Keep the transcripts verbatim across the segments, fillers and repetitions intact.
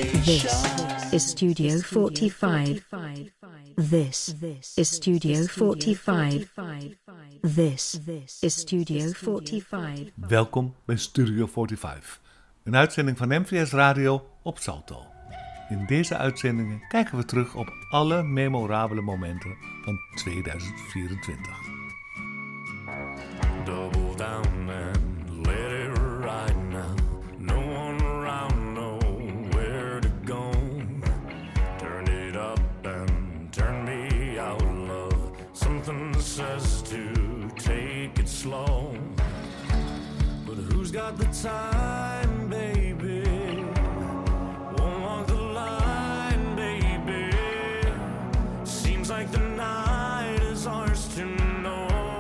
This is Studio forty-five. This is Studio forty-five. This is Studio forty-five. Welkom bij Studio forty-five, een uitzending van M V S Radio op Salto. In deze uitzendingen kijken we terug op alle memorabele momenten van tweeduizend vierentwintig. Double down and let it ride now. No one around, nowhere to go. Turn it up and turn me out, love. Something says to take it slow. But who's got the time, baby? Won't walk the line, baby. Seems like the night is ours to know.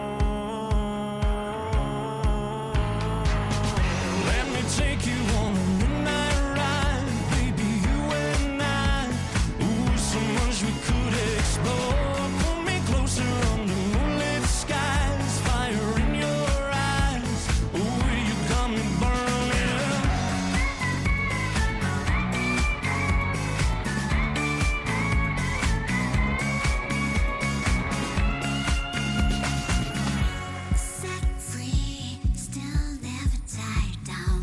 Take you on a midnight ride, baby, you and I. Ooh, so much we could explore. Pull me closer under moonlit skies. Fire in your eyes. Ooh, you got me burning. Set free, still never tied down.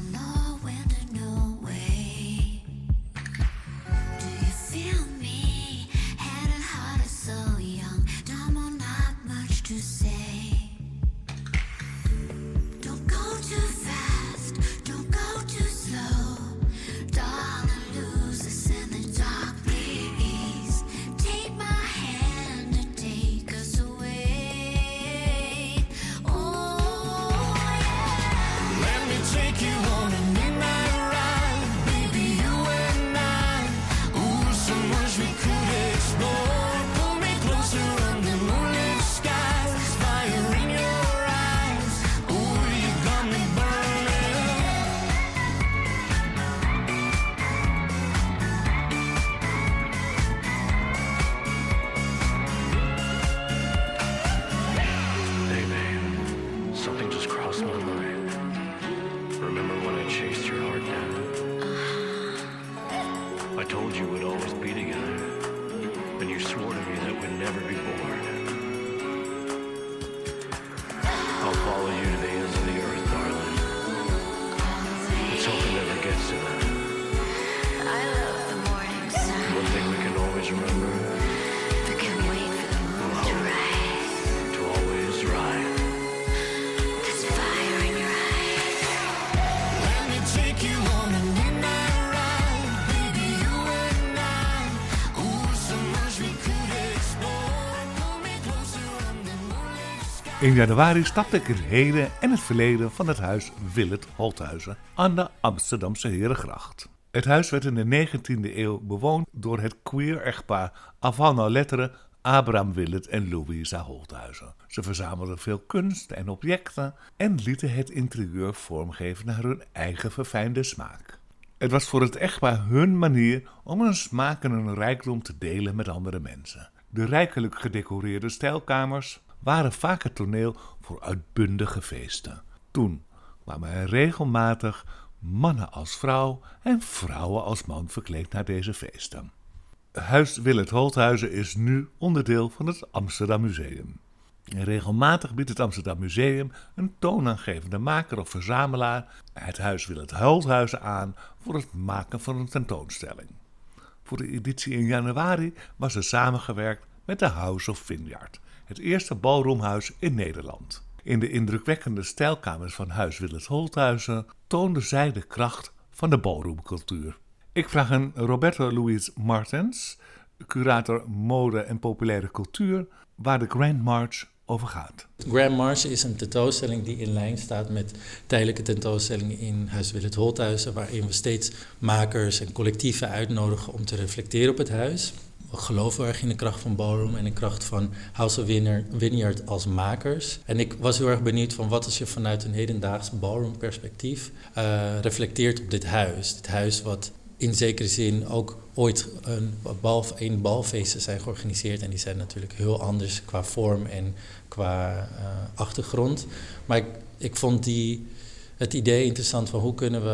In januari stapte ik het heden en het verleden van het huis Willet Holthuizen aan de Amsterdamse Herengracht. Het huis werd in de negentiende eeuw bewoond door het queer-echtpaar avant la lettre Abraham Willet en Louisa Holthuizen. Ze verzamelden veel kunst en objecten en lieten het interieur vormgeven naar hun eigen verfijnde smaak. Het was voor het echtpaar hun manier om hun smaak en hun rijkdom te delen met andere mensen. De rijkelijk gedecoreerde stijlkamers waren vaak het toneel voor uitbundige feesten. Toen kwamen er regelmatig mannen als vrouw en vrouwen als man verkleed naar deze feesten. Huis Willet Holthuizen is nu onderdeel van het Amsterdam Museum. En regelmatig biedt het Amsterdam Museum een toonaangevende maker of verzamelaar het Huis Willet Holthuizen aan voor het maken van een tentoonstelling. Voor de editie in januari was er samengewerkt met de House of Vineyard, het eerste ballroomhuis in Nederland. In de indrukwekkende stijlkamers van Huis Willet Holthuizen toonden zij de kracht van de ballroomcultuur. Ik vraag aan Roberto Luis Martens, curator mode en populaire cultuur, waar de Grand March over gaat. Grand March is een tentoonstelling die in lijn staat met tijdelijke tentoonstellingen in Huis Willet Holthuizen, waarin we steeds makers en collectieven uitnodigen om te reflecteren op het huis. We geloven erg in de kracht van ballroom en de kracht van House of Vineyard als makers. En ik was heel erg benieuwd van wat als je vanuit een hedendaags ballroom perspectief uh, reflecteert op dit huis. Dit huis wat in zekere zin ook ooit een bal, een balfeesten zijn georganiseerd. En die zijn natuurlijk heel anders qua vorm en qua uh, achtergrond. Maar ik, ik vond die, het idee interessant van hoe kunnen we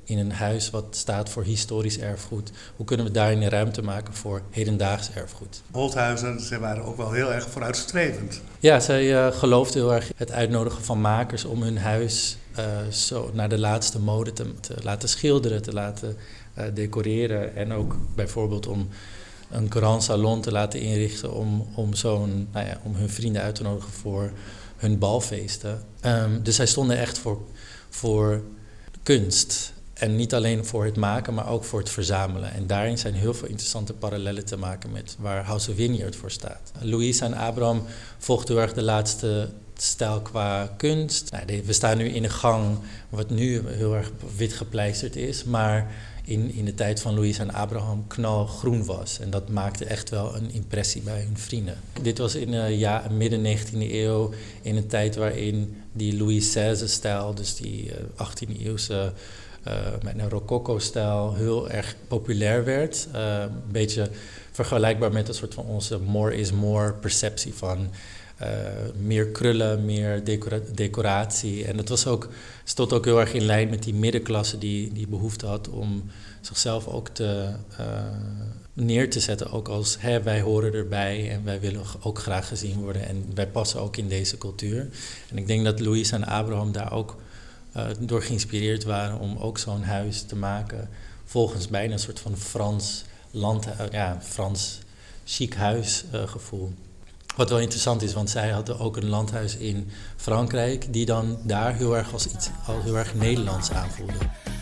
in een huis wat staat voor historisch erfgoed, hoe kunnen we daarin ruimte maken voor hedendaags erfgoed? Holthuizen, ze waren ook wel heel erg vooruitstrevend. Ja, zij uh, geloofde heel erg het uitnodigen van makers om hun huis uh, zo naar de laatste mode te, te laten schilderen, te laten uh, decoreren. En ook bijvoorbeeld om een grand salon te laten inrichten om, om, zo'n, nou ja, om hun vrienden uit te nodigen voor hun balfeesten. Um, dus zij stonden echt voor, voor kunst. En niet alleen voor het maken, maar ook voor het verzamelen. En daarin zijn heel veel interessante parallellen te maken met waar House of Vineyard voor staat. Louisa en Abraham volgden heel erg de laatste stijl qua kunst. Nou, we staan nu in een gang wat nu heel erg wit gepleisterd is, maar in, in de tijd van Louisa en Abraham knalgroen was. En dat maakte echt wel een impressie bij hun vrienden. Dit was in uh, ja, midden negentiende eeuw, in een tijd waarin die Louis seize-stijl, dus die uh, achttiende eeuwse uh, met een rococo-stijl, heel erg populair werd. Uh, een beetje vergelijkbaar met een soort van onze more is more perceptie van Uh, meer krullen, meer decora- decoratie. En het was ook, stond ook heel erg in lijn met die middenklasse die, die behoefte had om zichzelf ook te, uh, neer te zetten. Ook als hè, wij horen erbij en wij willen ook graag gezien worden. En wij passen ook in deze cultuur. En ik denk dat Louisa en Abraham daar ook uh, door geïnspireerd waren om ook zo'n huis te maken. Volgens bijna een soort van Frans land, uh, ja, Frans chic huisgevoel. Uh, Wat wel interessant is, want zij hadden ook een landhuis in Frankrijk die dan daar heel erg als iets al heel erg Nederlands aanvoelde.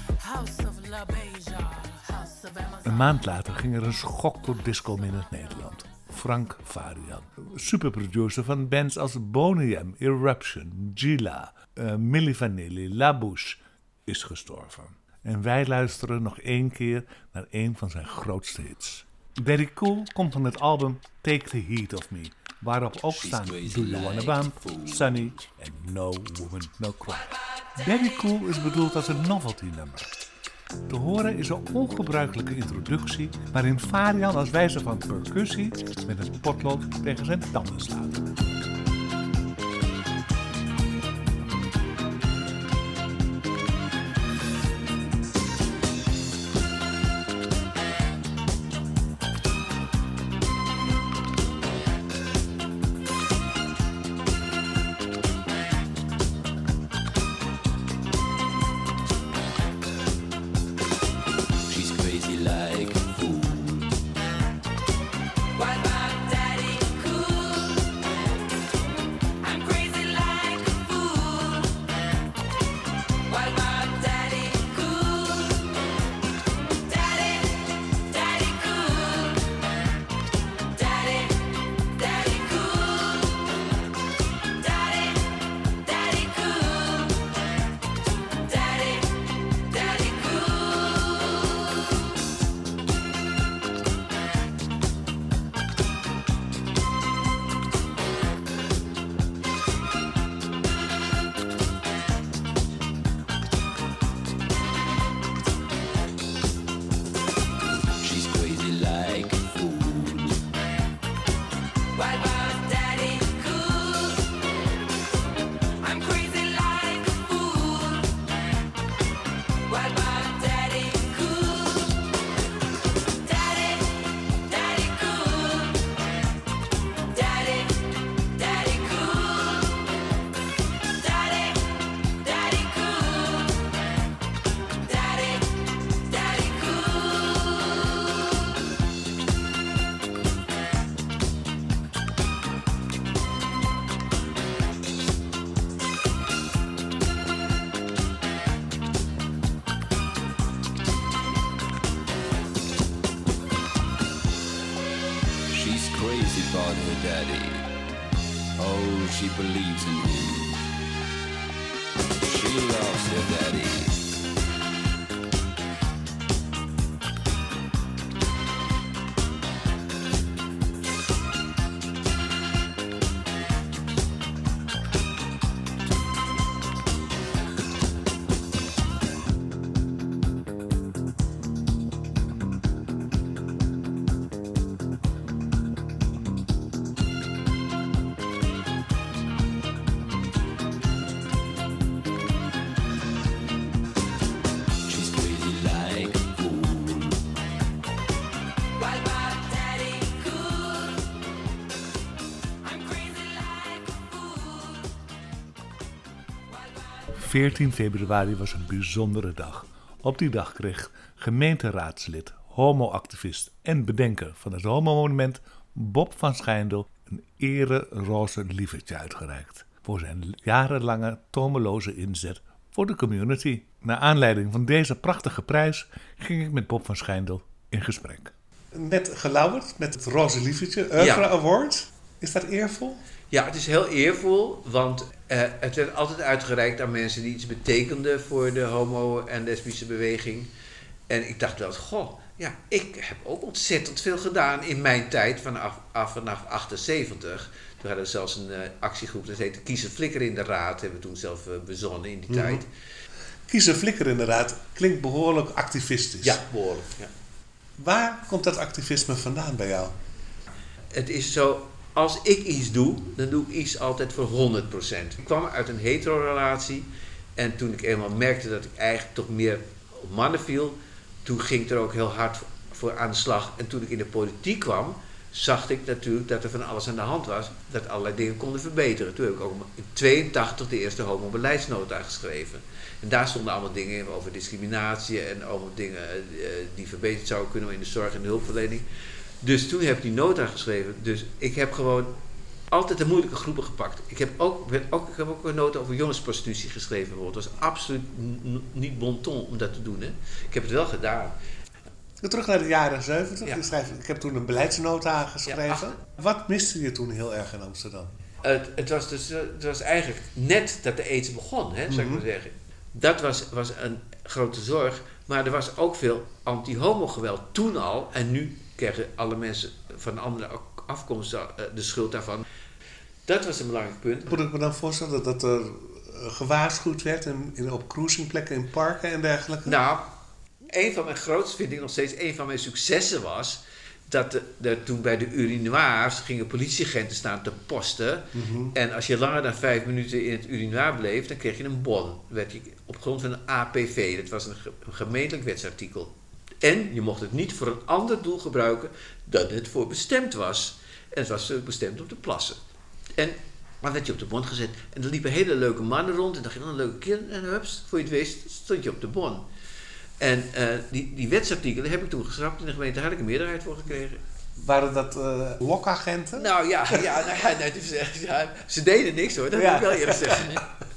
Een maand later ging er een schok door disco in het Nederland. Frank Farian, superproducer van bands als Boney M, Eruption, Gila, uh, Milli Vanilli, La Bouche, is gestorven. En wij luisteren nog één keer naar een van zijn grootste hits. Daddy Cool komt van het album Take the Heat of Me, waarop ook staan Do You Wanna Bump, Sunny en No Woman No Cry. Daddy Cool is bedoeld als een novelty nummer. Te horen is een ongebruikelijke introductie waarin Farian als wijze van percussie met een potlood tegen zijn tanden slaat. about her daddy. Oh, she believes in him. She loves her daddy. veertien februari was een bijzondere dag. Op die dag kreeg gemeenteraadslid, homoactivist en bedenker van het homomonument Bob van Schijndel een ere roze lievertje uitgereikt voor zijn jarenlange tomeloze inzet voor de community. Naar aanleiding van deze prachtige prijs ging ik met Bob van Schijndel in gesprek. Net gelauwerd met het roze lievertje, Oeuvre Ja. Award. Is dat eervol? Ja, het is heel eervol, want uh, het werd altijd uitgereikt aan mensen die iets betekenden voor de homo- en lesbische beweging. En ik dacht wel, goh, ja, ik heb ook ontzettend veel gedaan in mijn tijd, vanaf, af, vanaf achtenzeventig. Toen hadden we zelfs een uh, actiegroep, dat heette Kies een Flikker in de Raad, hebben we toen zelf uh, bezonnen in die Mhm. tijd. Kies een flikker inderdaad, klinkt behoorlijk activistisch. Ja, behoorlijk, ja. Waar komt dat activisme vandaan bij jou? Het is zo, als ik iets doe, dan doe ik iets altijd voor honderd procent. Ik kwam uit een hetero-relatie en toen ik eenmaal merkte dat ik eigenlijk toch meer op mannen viel, toen ging ik er ook heel hard voor aan de slag. En toen ik in de politiek kwam, zag ik natuurlijk dat er van alles aan de hand was, dat allerlei dingen konden verbeteren. Toen heb ik ook in tweeëntachtig de eerste homo-beleidsnota geschreven. En daar stonden allemaal dingen in over discriminatie en allemaal dingen uh, die verbeterd zouden kunnen in de zorg en de hulpverlening. Dus toen heb ik die nota geschreven. Dus ik heb gewoon altijd de moeilijke groepen gepakt. Ik heb ook, ben ook, ik heb ook een nota over jongensprostitutie geschreven bijvoorbeeld. Dat was absoluut n- niet bon ton om dat te doen. Hè. Ik heb het wel gedaan. Terug naar de jaren zeventig. Ja. Je schrijft, ik heb toen een beleidsnota geschreven. Ja, ach- Wat miste je toen heel erg in Amsterdam? Het, het, was dus, het was eigenlijk net dat de aids begon, hè, zou ik maar zeggen. Dat was, was een grote zorg. Maar er was ook veel anti-homo-geweld toen al. En nu krijgen alle mensen van andere afkomst uh, de schuld daarvan. Dat was een belangrijk punt. Moet ik me dan voorstellen dat er uh, gewaarschuwd werd in, in, op cruisingplekken in parken en dergelijke? Nou, een van mijn grootste, vind ik nog steeds, een van mijn successen was dat de, de, toen bij de urinoirs gingen politieagenten staan te posten. Mhm. En als je langer dan vijf minuten in het urinoir bleef, dan kreeg je een bon. Werd je op grond van een A P V, dat was een, ge, een gemeentelijk wetsartikel. En je mocht het niet voor een ander doel gebruiken dan het voor bestemd was. En het was bestemd om te plassen. En dan werd je op de bon gezet. En er liepen hele leuke mannen rond. En dacht je, dan een leuke kind. En hups, voor je het wist, stond je op de bon. En uh, die, die wetsartikelen heb ik toen geschrapt. In de gemeente had ik een meerderheid voor gekregen. Waren dat uh, lokagenten? Nou ja, ja, nou, ja, nee, dus, ja, ze deden niks hoor, dat Ja. moet ik wel eerlijk zeggen.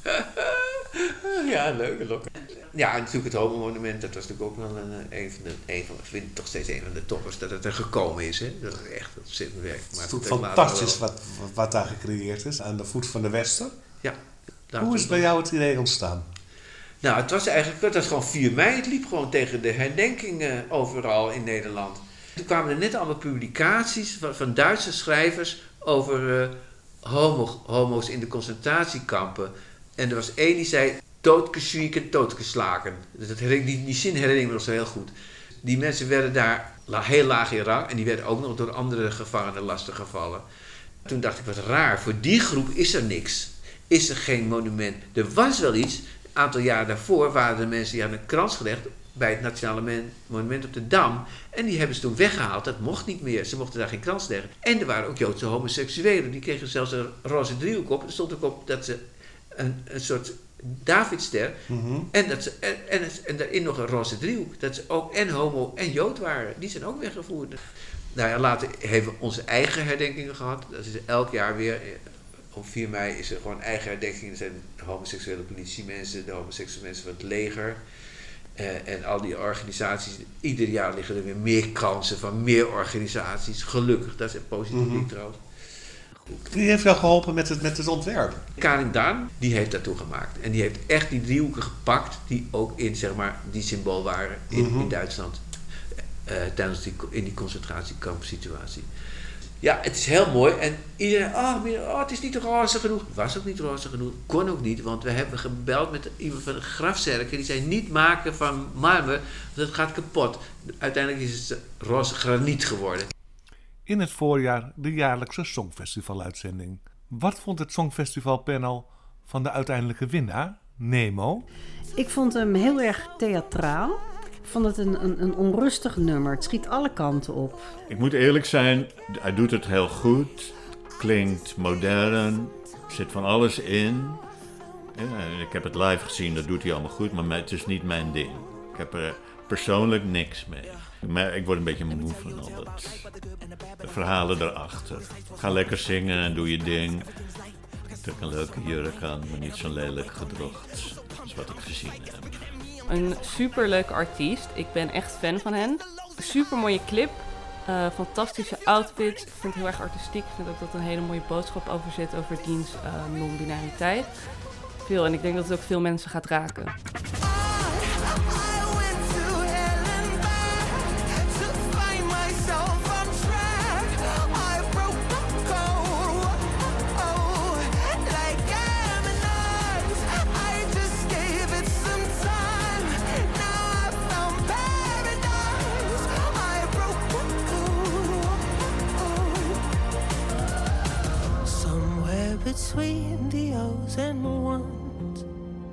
Ja, leuke lokken. Ja, en natuurlijk het homo-monument, dat was natuurlijk ook wel een, een van de, een van, ik vind het toch steeds een van de toppers dat het er gekomen is. Hè. Dat is echt ontzettend werk. Het is goed, natuurlijk dat laten we fantastisch wel. wat, wat, wat daar gecreëerd is, aan de voet van de Wester. Ja. Hoe is bij jou het idee ontstaan? Nou, het was eigenlijk, het was gewoon vier mei, het liep gewoon tegen de herdenkingen overal in Nederland. Toen kwamen er net allemaal publicaties van, van Duitse schrijvers over uh, homo, homo's in de concentratiekampen. En er was één die zei, doodgeschwieken, doodgeslagen. Dus dat herinner, die, die zin herinner ik me nog zo heel goed. Die mensen werden daar la, heel laag in rang en die werden ook nog door andere gevangenen lastiggevallen. Toen dacht ik, wat raar, voor die groep is er niks. Is er geen monument. Er was wel iets. Een aantal jaar daarvoor waren er mensen die hadden een krans gelegd bij het Nationale Monument op de Dam. En die hebben ze toen weggehaald. Dat mocht niet meer. Ze mochten daar geen krans leggen. En er waren ook Joodse homoseksuelen. Die kregen zelfs een roze driehoek op. Er stond ook op dat ze een, een soort Davidster. Mm-hmm. En, dat ze, en, en, en daarin nog een roze driehoek. Dat ze ook en homo en Jood waren. Die zijn ook weggevoerd. Nou ja, later hebben we onze eigen herdenkingen gehad. Dat is elk jaar weer. Op vier mei is er gewoon eigen herdenking. Er zijn de homoseksuele politiemensen, de homoseksuele mensen van het leger. Uh, en al die organisaties. Ieder jaar liggen er weer meer kansen van meer organisaties. Gelukkig, dat is een positief ding Mhm. trouwens. Goed. Wie heeft jou geholpen met het, met het ontwerp? Karin Daan, die heeft dat toegemaakt. En die heeft echt die driehoeken gepakt die ook in, zeg maar, die symbool waren in, Mhm. in Duitsland. Uh, tijdens die, in die concentratiekampsituatie. Ja, het is heel mooi. En iedereen, oh, oh, het is niet roze genoeg. Het was ook niet roze genoeg. Kon ook niet, want we hebben gebeld met iemand van de grafzerken. Die zei, niet maken van marmer, want het gaat kapot. Uiteindelijk is het roze graniet geworden. In het voorjaar de jaarlijkse Songfestival-uitzending. Wat vond het Songfestival-panel van de uiteindelijke winnaar, Nemo? Ik vond hem heel erg theatraal. Ik vond het een, een, een onrustig nummer. Het schiet alle kanten op. Ik moet eerlijk zijn, hij doet het heel goed. Klinkt modern, zit van alles in. Ja, ik heb het live gezien, dat doet hij allemaal goed, maar mij- het is niet mijn ding. Ik heb er persoonlijk niks mee. Maar ik word een beetje moe van al dat de verhalen erachter. Ga lekker zingen en doe je ding. Trek een leuke jurk aan, maar niet zo'n lelijk gedrocht. Dat is wat ik gezien heb. Een superleuke artiest. Ik ben echt fan van hen. Super mooie clip. Uh, fantastische outfits. Ik vind het heel erg artistiek. Ik vind ook dat er een hele mooie boodschap over zit over diens uh, non-binariteit. Veel. En ik denk dat het ook veel mensen gaat raken. Between the O's and ones,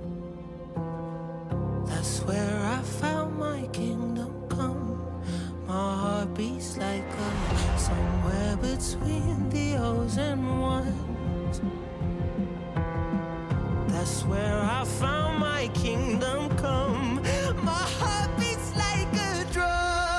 that's where I found my kingdom come. My heart beats like a somewhere between the O's and ones. That's where I found my kingdom come. My heart beats like a drum.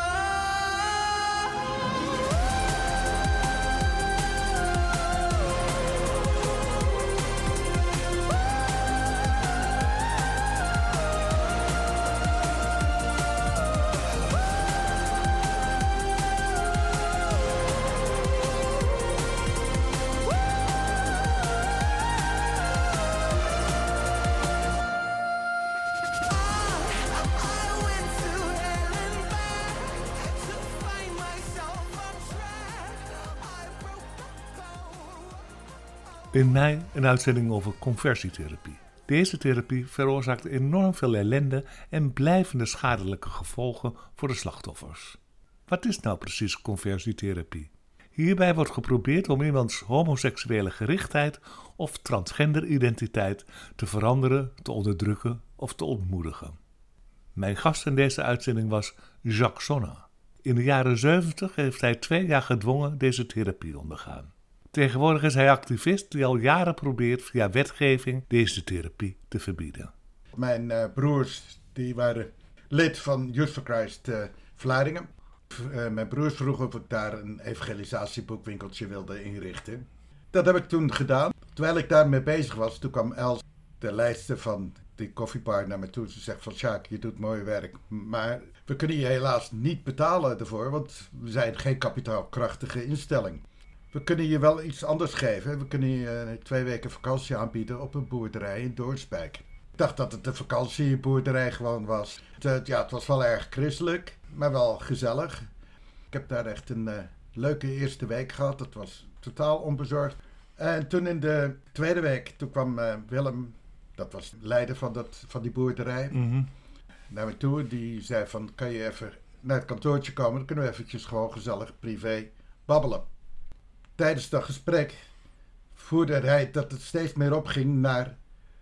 In mei een uitzending over conversietherapie. Deze therapie veroorzaakt enorm veel ellende en blijvende schadelijke gevolgen voor de slachtoffers. Wat is nou precies conversietherapie? Hierbij wordt geprobeerd om iemands homoseksuele gerichtheid of transgenderidentiteit te veranderen, te onderdrukken of te ontmoedigen. Mijn gast in deze uitzending was Jacques Sonna. In de jaren zeventig heeft hij twee jaar gedwongen deze therapie ondergaan. Tegenwoordig is hij activist die al jaren probeert via wetgeving deze therapie te verbieden. Mijn uh, broers die waren lid van Youth for Christ uh, Vlaardingen. Uh, mijn broers vroegen of ik daar een evangelisatieboekwinkeltje wilde inrichten. Dat heb ik toen gedaan. Terwijl ik daarmee bezig was, toen kwam Els, de leidster van die koffiebar, naar me toe. Ze zegt van Sjaak, je doet mooi werk, maar we kunnen je helaas niet betalen ervoor, want we zijn geen kapitaalkrachtige instelling. We kunnen je wel iets anders geven. We kunnen je twee weken vakantie aanbieden op een boerderij in Doornspijk. Ik dacht dat het een vakantieboerderij gewoon was. Het, ja, het was wel erg christelijk, maar wel gezellig. Ik heb daar echt een uh, leuke eerste week gehad. Het was totaal onbezorgd. En toen in de tweede week, toen kwam uh, Willem, dat was leider van, dat, van die boerderij, Mm-hmm. naar me toe. Die zei van, kan je even naar het kantoortje komen? Dan kunnen we eventjes gewoon gezellig privé babbelen. Tijdens dat gesprek voerde hij dat het steeds meer opging naar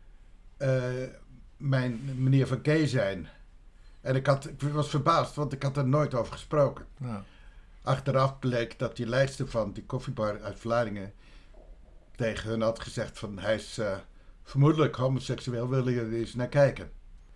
uh, mijn manier van gay zijn. En ik, had, ik was verbaasd, want ik had er nooit over gesproken. Ja. Achteraf bleek dat die leidster van die koffiebar uit Vlaardingen tegen hun had gezegd van hij is uh, vermoedelijk homoseksueel, willen jullie er eens naar kijken.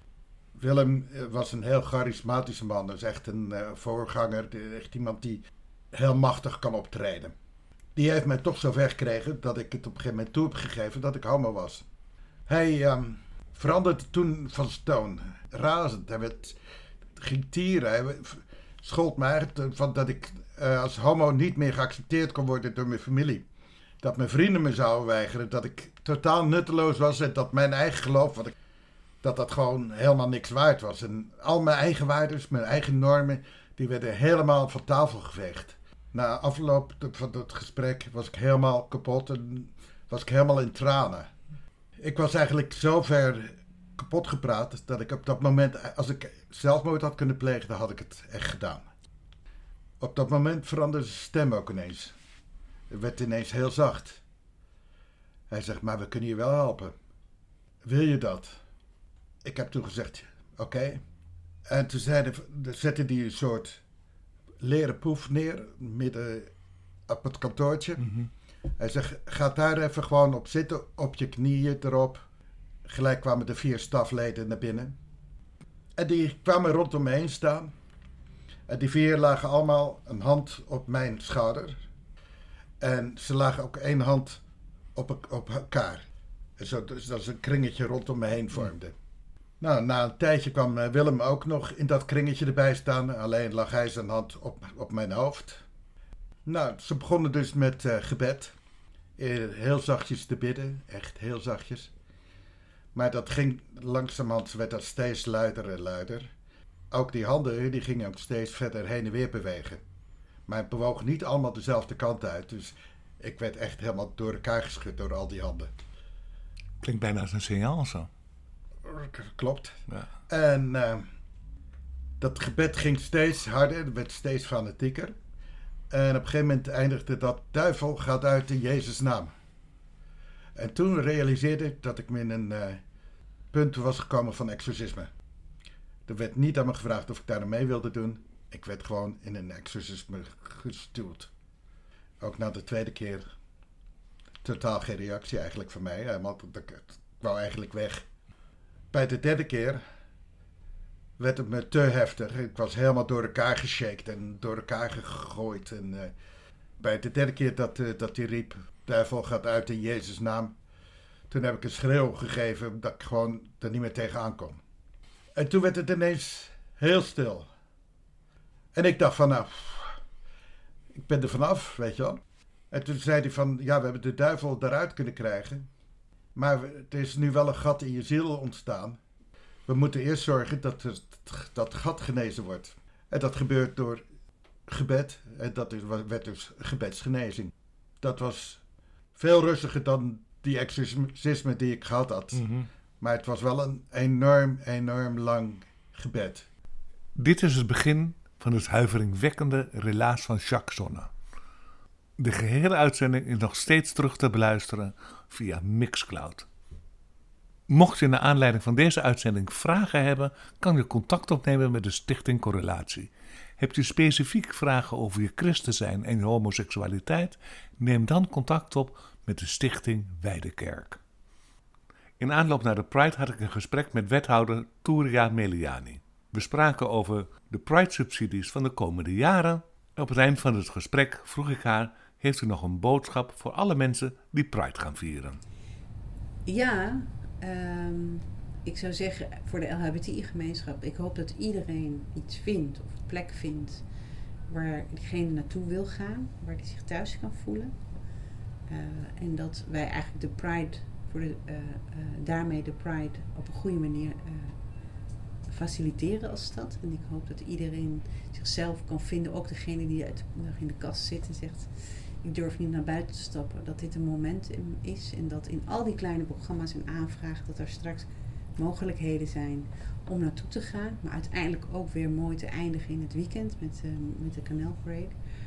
Willem was een heel charismatische man, dus echt een uh, voorganger, echt iemand die heel machtig kan optreden. Die heeft mij toch zover gekregen dat ik het op een gegeven moment toe heb gegeven dat ik homo was. Hij um, veranderde toen van toon. Razend. Hij werd, ging tieren. Hij schold mij eigenlijk van dat ik uh, als homo niet meer geaccepteerd kon worden door mijn familie. Dat mijn vrienden me zouden weigeren. Dat ik totaal nutteloos was en dat mijn eigen geloof, wat ik, dat dat gewoon helemaal niks waard was. En al mijn eigen waarden, mijn eigen normen, die werden helemaal van tafel geveegd. Na afloop van het gesprek was ik helemaal kapot en was ik helemaal in tranen. Ik was eigenlijk zo ver kapot gepraat dat ik op dat moment, als ik zelfmoord had kunnen plegen, dan had ik het echt gedaan. Op dat moment veranderde zijn stem ook ineens. Het werd ineens heel zacht. Hij zegt, maar we kunnen je wel helpen. Wil je dat? Ik heb toen gezegd, oké. Okay. En toen zeiden, zette hij een soort leren poef neer, midden op het kantoortje. Mm-hmm. Hij zegt, ga daar even gewoon op zitten, op je knieën erop. gelijk kwamen de vier stafleden naar binnen. En die kwamen rondom me heen staan. En die vier lagen allemaal een hand op mijn schouder. En ze lagen ook één hand op, op elkaar. En zo, dus dat ze een kringetje rondom me heen vormden. Nou, na een tijdje kwam Willem ook nog in dat kringetje erbij staan. Alleen lag hij zijn hand op, op mijn hoofd. Nou, ze begonnen dus met uh, gebed. Heel zachtjes te bidden, echt heel zachtjes. Maar dat ging langzamerhand, werd dat steeds luider en luider. Ook die handen, die gingen ook steeds verder heen en weer bewegen. Maar het bewoog niet allemaal dezelfde kant uit. Dus ik werd echt helemaal door elkaar geschud door al die handen. Klinkt bijna als een signaal zo. Klopt. Ja. En uh, dat gebed ging steeds harder, het werd steeds fanatieker. En op een gegeven moment eindigde dat: duivel gaat uit in Jezus' naam. En toen realiseerde ik dat ik me in een uh, punt was gekomen van exorcisme. Er werd niet aan me gevraagd of ik daar aan mee wilde doen. Ik werd gewoon in een exorcisme gestuurd. Ook na de tweede keer totaal geen reactie eigenlijk van mij. Want ik wou eigenlijk weg. Bij de derde keer werd het me te heftig. Ik was helemaal door elkaar geshakt en door elkaar gegooid. En uh, bij de derde keer dat, uh, dat hij riep: duivel gaat uit in Jezus' naam. Toen heb ik een schreeuw gegeven dat ik gewoon er niet meer tegenaan kon. En toen werd het ineens heel stil. En ik dacht van, nou, ik ben er vanaf, weet je wel. En toen zei hij van, ja, we hebben de duivel eruit kunnen krijgen. Maar er is nu wel een gat in je ziel ontstaan. We moeten eerst zorgen dat het, dat gat genezen wordt. En dat gebeurt door gebed. En dat is, werd dus gebedsgenezing. Dat was veel rustiger dan die exorcisme die ik gehad had. Mm-hmm. Maar het was wel een enorm, enorm lang gebed. Dit is het begin van het huiveringwekkende relaas van Jacques Zonne. De gehele uitzending is nog steeds terug te beluisteren via Mixcloud. Mocht je naar aanleiding van deze uitzending vragen hebben, kan je contact opnemen met de Stichting Correlatie. Heb je specifiek vragen over je christen zijn en je homoseksualiteit? Neem dan contact op met de Stichting Wijdekerk. In aanloop naar de Pride had ik een gesprek met wethouder Touria Meliani. We spraken over de Pride-subsidies van de komende jaren. Op het eind van het gesprek vroeg ik haar: heeft u nog een boodschap voor alle mensen die Pride gaan vieren? Ja, um, ik zou zeggen voor de L H B T I-gemeenschap. Ik hoop dat iedereen iets vindt of een plek vindt waar diegene naartoe wil gaan, waar die zich thuis kan voelen. Uh, en dat wij eigenlijk de Pride, voor de, uh, uh, daarmee de Pride op een goede manier uh, faciliteren als stad. En ik hoop dat iedereen zichzelf kan vinden, ook degene die uit, nog in de kast zit en zegt: ik durf niet naar buiten te stappen. Dat dit een moment is en dat in al die kleine programma's en aanvragen dat er straks mogelijkheden zijn om naartoe te gaan. Maar uiteindelijk ook weer mooi te eindigen in het weekend met, uh, met de Kanaalparade.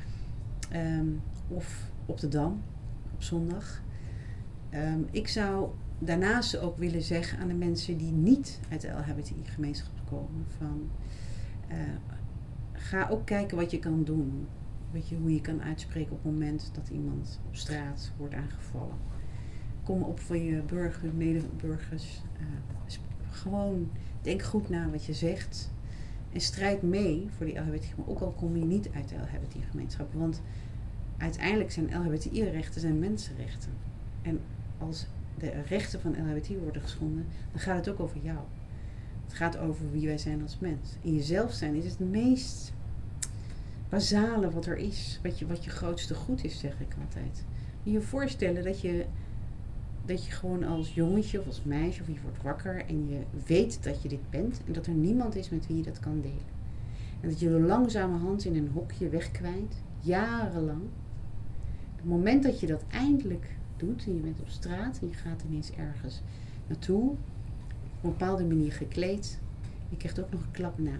Um, of op de Dam op zondag. Um, ik zou daarnaast ook willen zeggen aan de mensen die niet uit de L H B T I-gemeenschap komen van uh, ga ook kijken wat je kan doen. Weet je, hoe je kan uitspreken op het moment dat iemand op straat wordt aangevallen. Kom op voor je burger, medeburgers. Uh, gewoon denk goed na wat je zegt. En strijd mee voor die L H B T I, maar ook al kom je niet uit de L H B T I-gemeenschap. Want uiteindelijk zijn L H B T I-rechten zijn mensenrechten. En als de rechten van L H B T I worden geschonden, dan gaat het ook over jou. Het gaat over wie wij zijn als mens. In jezelf zijn is het meest basale wat er is. Wat je, wat je grootste goed is, zeg ik altijd. Je je voorstellen dat je, dat je gewoon als jongetje of als meisje, of je wordt wakker en je weet dat je dit bent. En dat er niemand is met wie je dat kan delen. En dat je er langzamerhand in een hokje wegkwijnt. Jarenlang. Het moment dat je dat eindelijk doet en je bent op straat en je gaat ineens ergens naartoe, op een bepaalde manier gekleed, je krijgt ook nog een klap na.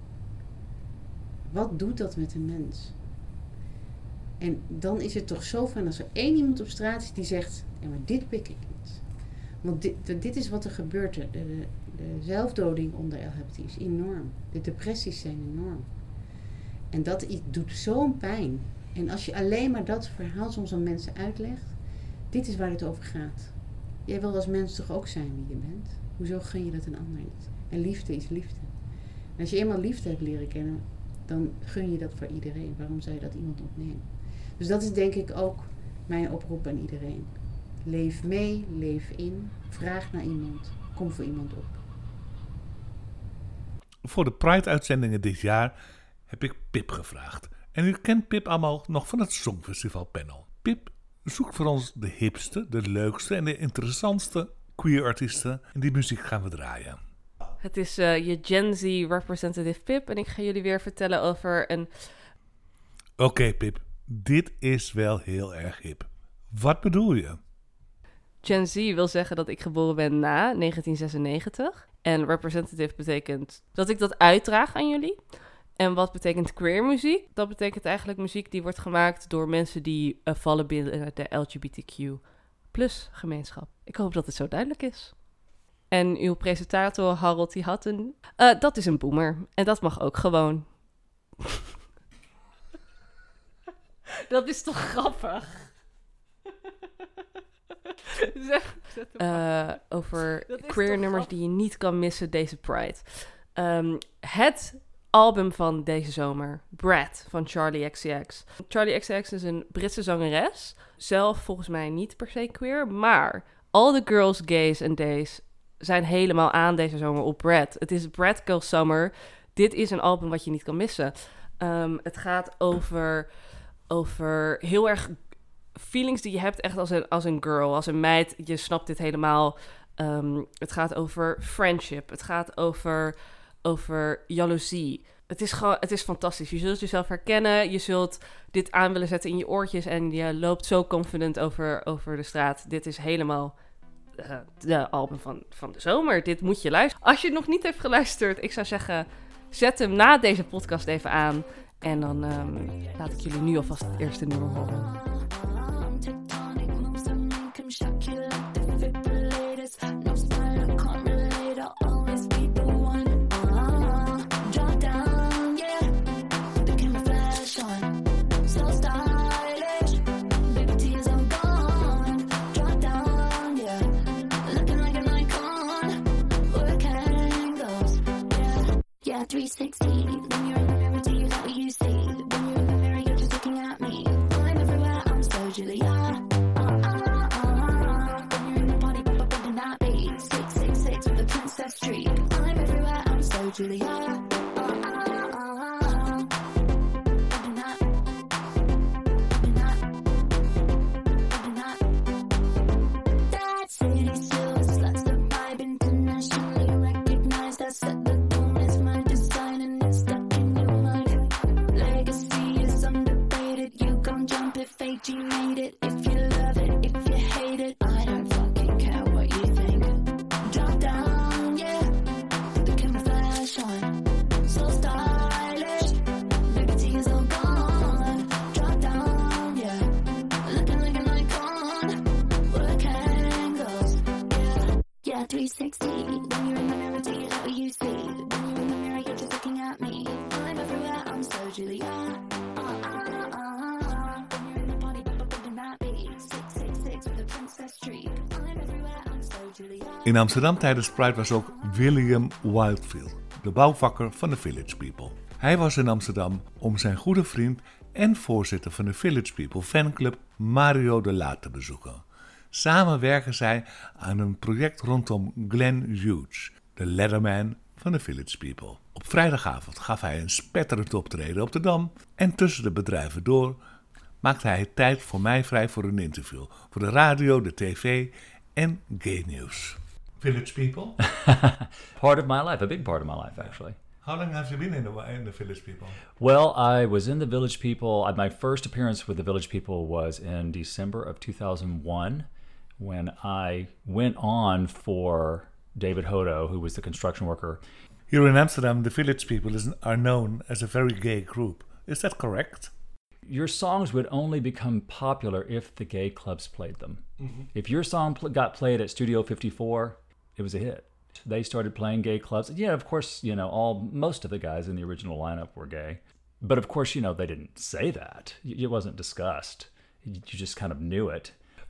Wat doet dat met een mens? En dan is het toch zo fijn als er één iemand op straat is die zegt: ja, maar dit pik ik niet. Want dit, dit is wat er gebeurt. De, de, de zelfdoding onder L H B T is enorm. De depressies zijn enorm. En dat doet zo'n pijn. En als je alleen maar dat verhaal soms aan mensen uitlegt, dit is waar het over gaat. Jij wil als mens toch ook zijn wie je bent? Hoezo gun je dat een ander niet? En liefde is liefde. En als je eenmaal liefde hebt leren kennen, dan gun je dat voor iedereen. Waarom zou je dat iemand ontnemen? Dus dat is denk ik ook mijn oproep aan iedereen. Leef mee, leef in, vraag naar iemand, kom voor iemand op. Voor de Pride-uitzendingen dit jaar heb ik Pip gevraagd. En u kent Pip allemaal nog van het Songfestival panel. Pip zoekt voor ons de hipste, de leukste en de interessantste queer artiesten. En die muziek gaan we draaien. Het is uh, je Gen Z representative Pip en ik ga jullie weer vertellen over een... Oké okay, Pip, dit is wel heel erg hip. Wat bedoel je? Gen Z wil zeggen dat ik geboren ben na negentien zesennegentig. En representative betekent dat ik dat uitdraag aan jullie. En wat betekent queer muziek? Dat betekent eigenlijk muziek die wordt gemaakt door mensen die uh, vallen binnen de L G B T Q plus gemeenschap. Ik hoop dat het zo duidelijk is. En uw presentator Harold T. Hutton, uh, dat is een boomer. En dat mag ook gewoon. Dat is toch grappig? Uh, over queer nummers die je niet kan missen deze Pride. Um, het album van deze zomer, Brat van Charli X C X. Charli X C X is een Britse zangeres. Zelf volgens mij niet per se queer, maar all the girls, gays en days zijn helemaal aan deze zomer op Brat. Het is Brat Girl Summer. Dit is een album wat je niet kan missen. Um, het gaat over, over heel erg feelings die je hebt echt als een, als een girl, als een meid. Je snapt dit helemaal. Um, het gaat over friendship. Het gaat over, over jaloezie. Het is gewoon, het is fantastisch. Je zult jezelf herkennen. Je zult dit aan willen zetten in je oortjes en je loopt zo confident over, over de straat. Dit is helemaal uh, de album van, van de zomer. Dit moet je luisteren. Als je het nog niet hebt geluisterd, ik zou zeggen, zet hem na deze podcast even aan. En dan um, laat ik jullie nu alvast het eerste nummer horen. three sixty, when you're in the mirror, do you like what you see? When you're in the mirror, you're just looking at me. I'm everywhere, I'm so Julia. Uh, uh, uh, when you're in the party, pop up in that beat. six six six with the princess streak. I'm everywhere, I'm so Julia. Uh, uh, uh, open that, open that, open that. That city still slaps the vibe, internationally recognized. That's at the fate, you made it. If you love it, if you hate it, I don't fucking care what you think. Drop down, yeah, the camera flash on, so stylish, liberty is all gone. Drop down, yeah, looking like an icon, work angles, yeah, yeah, three sixty. When you're in the mirror, do you like what you see? When you're in the mirror, you're just looking at me. I'm everywhere, I'm so Julia. In Amsterdam tijdens Pride was ook William Wildfield, de bouwvakker van de Village People. Hij was in Amsterdam om zijn goede vriend en voorzitter van de Village People fanclub Mario de Laat te bezoeken. Samen werken zij aan een project rondom Glenn Hughes, de Leatherman van de Village People. Op vrijdagavond gaf hij een spetterend optreden op de Dam en tussen de bedrijven door maakte hij tijd voor mij vrij voor een interview voor de radio, de tv en gay news. Village People? Part of my life, a big part of my life, actually. How long have you been in the, in the Village People? Well, I was in the Village People. My first appearance with the Village People was in December of two thousand one, when I went on for David Hodo, who was the construction worker. Here in Amsterdam, the Village People is, are known as a very gay group. Is that correct? Your songs would only become popular if the gay clubs played them. Mm-hmm. If your song pl- got played at Studio fifty-four, it was a hit. They started playing gay clubs. Yeah, of course, you know, all most of the guys in the original lineup were gay. But of course, you know, they didn't say that. It wasn't discussed. You just kind of knew it.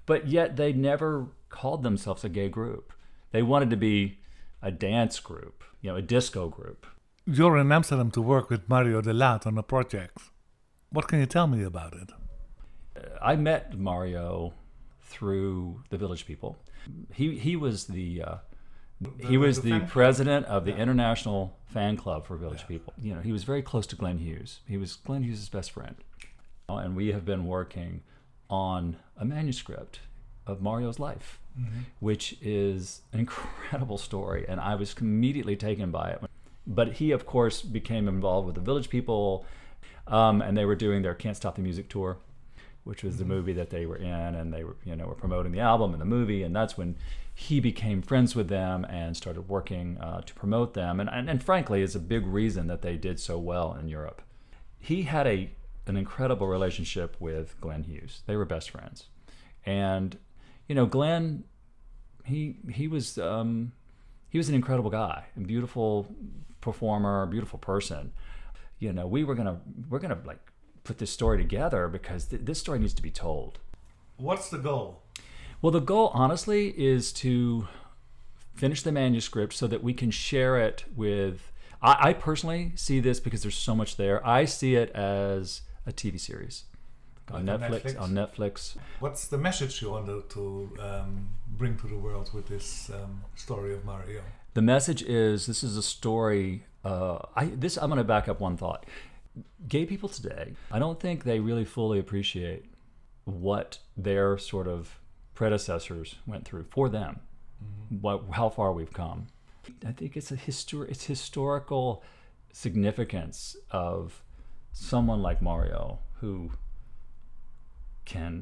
but yet they never called themselves a gay group. They wanted to be a dance group, you know, a disco group. You're in Amsterdam to work with Mario de Laat on a project. What can you tell me about it? I met Mario through the Village People. He he was the uh, he was the president of the International Fan Club for Village People. You know, he was very close to Glenn Hughes. He was Glenn Hughes' best friend, and we have been working on a manuscript of Mario's life, mm-hmm. which is an incredible story, and I was immediately taken by it. But he, of course, became involved with the Village People, um, and they were doing their Can't Stop the Music tour, which was the movie that they were in, and they were, you know, were promoting the album and the movie, and that's when he became friends with them and started working uh, to promote them, and, and and frankly, is a big reason that they did so well in Europe. He had a an incredible relationship with Glenn Hughes. They were best friends, and you know, Glenn, he he was um, he was an incredible guy, a beautiful performer, a beautiful person. You know, we were gonna we're gonna like. put this story together because th- this story needs to be told. What's the goal? Well, the goal, honestly, is to finish the manuscript so that we can share it with... I, I personally see this because there's so much there. I see it as a T V series on Like Netflix, Netflix. On Netflix. What's the message you wanted to um, bring to the world with this um, story of Mario? The message is this is a story... Uh, I this I'm going to back up one thought. Gay people today, I don't think they really fully appreciate what their sort of predecessors went through for them, mm-hmm. what, how far we've come. I think it's a histor- it's historical significance of someone like Mario who can